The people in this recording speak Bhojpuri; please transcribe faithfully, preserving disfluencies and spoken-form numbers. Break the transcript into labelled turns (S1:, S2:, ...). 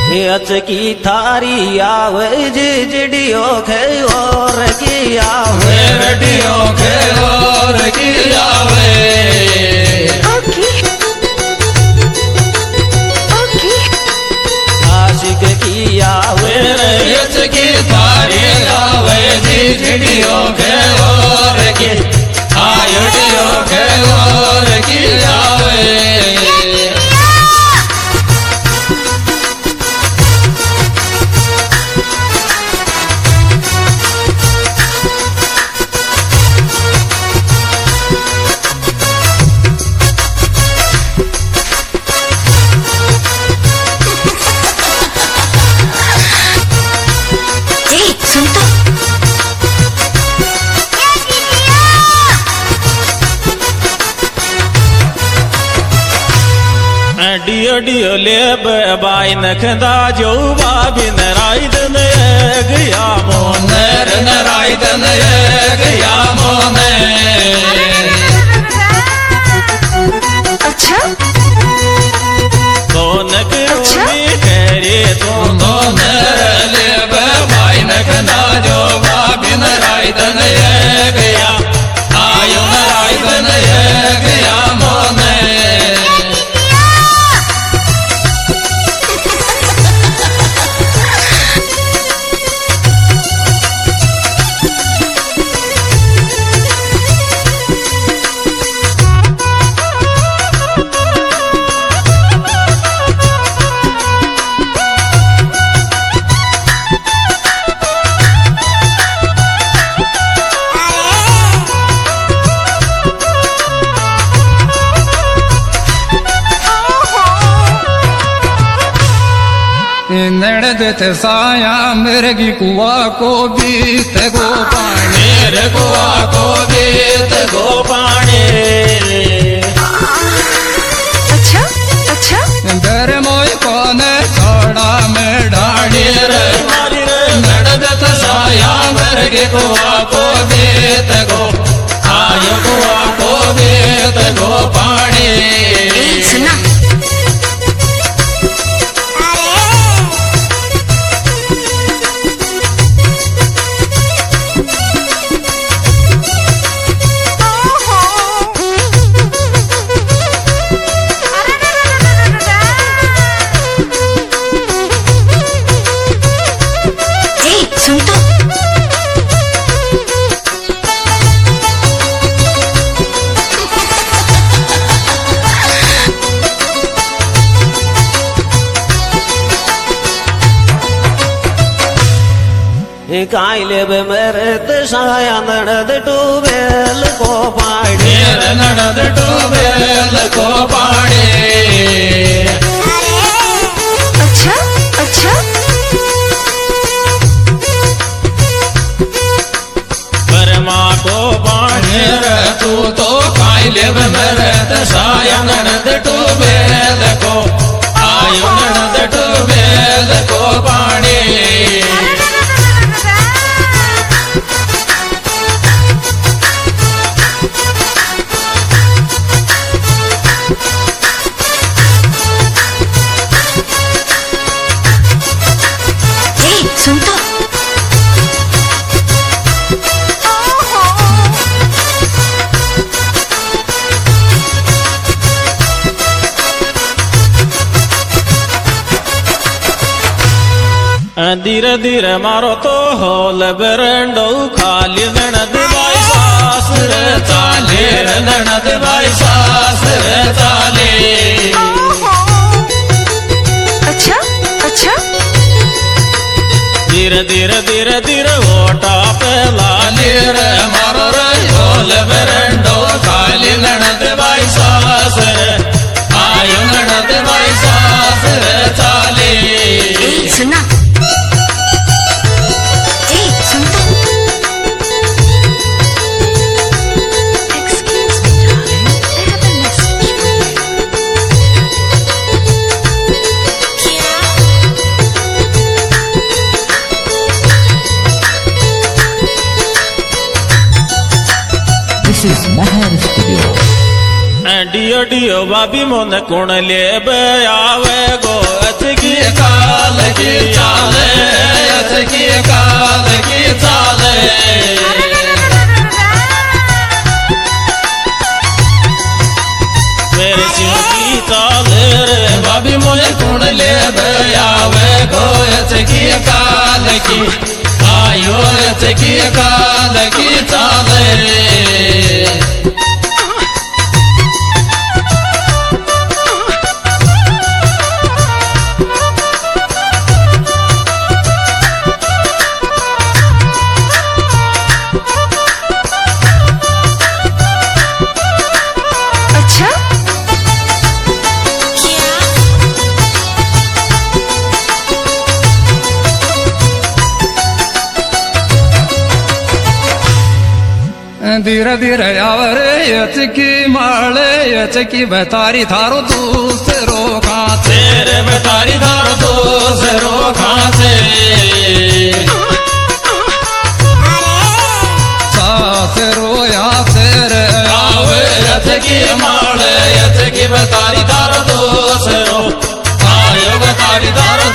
S1: अचकी थारी आवे जिजड़ियो खे और की आवे
S2: रडियो खे और की आवे
S3: ओके ओके
S1: आशिक की आवे
S2: अचकी थारी आवे जिजड़ियो खे और की आयुडियो खे और की आवे
S1: डियो डियो ले बाई नखदा जो बाबी नरायदन गया
S2: मोनर नरायदन गया मोने
S3: अच्छा
S1: कौन करोगी तेरे तो
S2: मोनर ले बाई नखदा जो बाबी नरायदन गया आयो नरायदन गया मोने नड़दत साया मिर्गी कुआ को बीत गो पानी
S1: मेरे कुआ को बीत गो पानी
S3: अच्छा अच्छा
S2: डर मोय कौन छोड़ा में डाड़ी रे नड़दत साया मिर्गी कुआ को बीत गो आयो कुआ को बीत गो पानी
S3: सुना
S1: कायले बे मरद साया नड़द टूबेल को पाड़ी
S2: नड़द टूबेल को पाड़ी
S3: अच्छा अच्छा
S1: बरमा को पानी
S2: तू तो कायले बे मरद साया नड़द टूबेल को आयो नड़द टूबेल को पानी
S3: सुन तो
S1: धीरे धीरे मारो तो होल बरंडो खाली ननद बाई सास रे
S2: चाले ननद बाई सास रे चाले
S3: अच्छा अच्छा
S1: धीरे धीरे धीरे धीरे ओटा पे लाली
S2: रे मारो रे होल बरंडो खाली ननद बाई सास रे आयो ननद बाई सास रे चाले
S3: सुना डियो डियो बाबी मोन कुण ले आवे गो अचकी
S2: काल काल की आयो रथ की काल की चाले
S3: अच्छा
S2: धीरे धीरे आवरे यचकी माले यचकी बतारी थारो दूसरो खाते
S1: तेरे बेतारी धारो दूसरो खाते
S2: सासरो या तेरे
S1: आवे यथ की माले यथ की बेतारी धारो दूसरो आयो बेतारी धारो